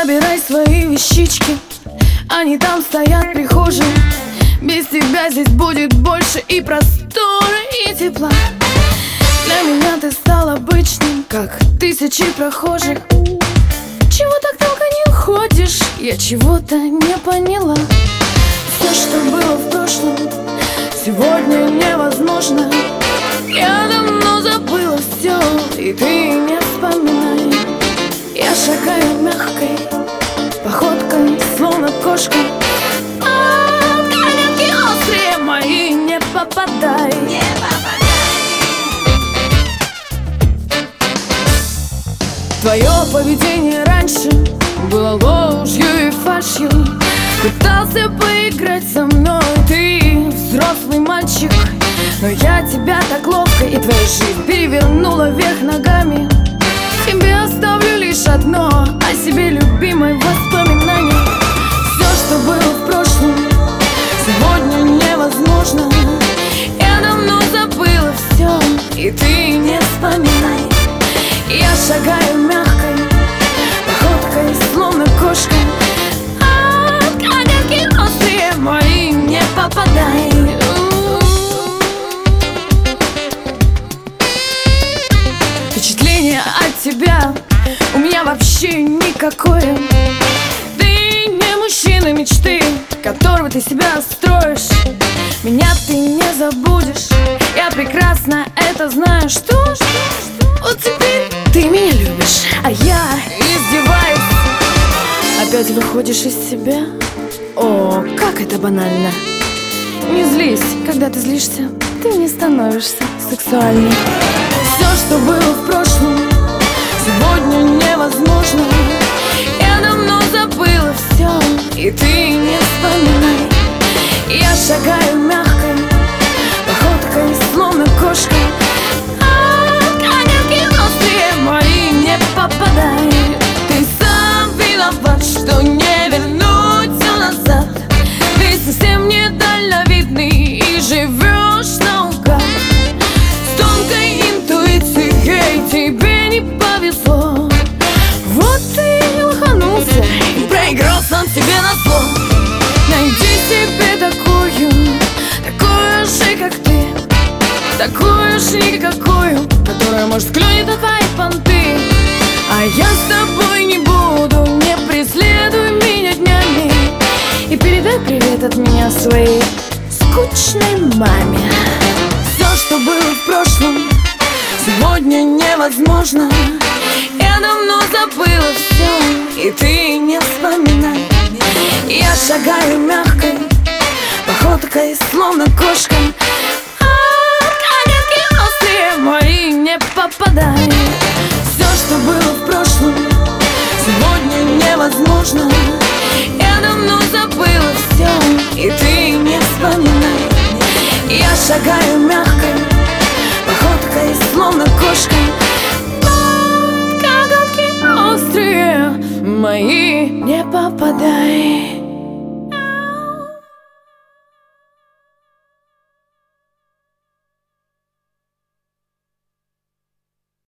Собирай свои вещички, они там стоят в прихожей. Без тебя здесь будет больше и простора, и тепла. Для меня ты стал обычным, как тысячи прохожих. Чего так долго не уходишь? Я чего-то не поняла. Все, что было в прошлом, сегодня невозможно. Я давно забыла все, и ты не вспоминай. Я шагаю мягкой походкой, словно кошка. Коготки острые мои, не попадай. Твое поведение раньше было ложью и фальшью. Пытался поиграть со мной, ты взрослый мальчик. Но я тебя так ловко и твою жизнь перевернула вверх ногами. Тебе оставлю лишь одно, о себе любимой воспоминание. Все, что было в прошлом, сегодня невозможно. Я давно забыла все, и ты не вспоминай. Я шагаю мягкой походкой, словно кошка. Коготки острые мои, не попадай. Впечатление от тебя у меня вообще никакое. Ты не мужчина мечты, которого ты себя строишь. Меня ты не забудешь, я прекрасно это знаю. Что? Вот теперь ты меня любишь, а я издеваюсь. Опять выходишь из себя? О, как это банально. Не злись, когда ты злишься, ты не становишься сексуальной. Все, что было в прошлом, сегодня невозможно. Я давно забыла все, и ты не вспоминай. Я шагаю мягкой походкой, словно кошка. Коготки острые мои, не попадай. Ты сам виноват, что не вернуть все назад. Ты совсем не дальновидный и живешь наугад. С тонкой интуицией тебе не повезло. Вот ты лоханулся и проиграл сам себе назло. Найди себе такую же, как ты, такую же никакую, которая, может, клюнет на твои понты. А я с тобой не буду, не преследуй меня днями. И передай привет от меня своей скучной маме. Все, что было в прошлом, сегодня невозможно. Я давно забыла все, и ты не вспоминай. Я шагаю мягкой походкой, словно кошка. Коготки острые мои, не попадай. Все, что было в прошлом, сегодня невозможно. Я давно забыла все, и ты не вспоминай. Я шагаю мягкой походкой, словно кошка. Коготки острые мои, не попадай.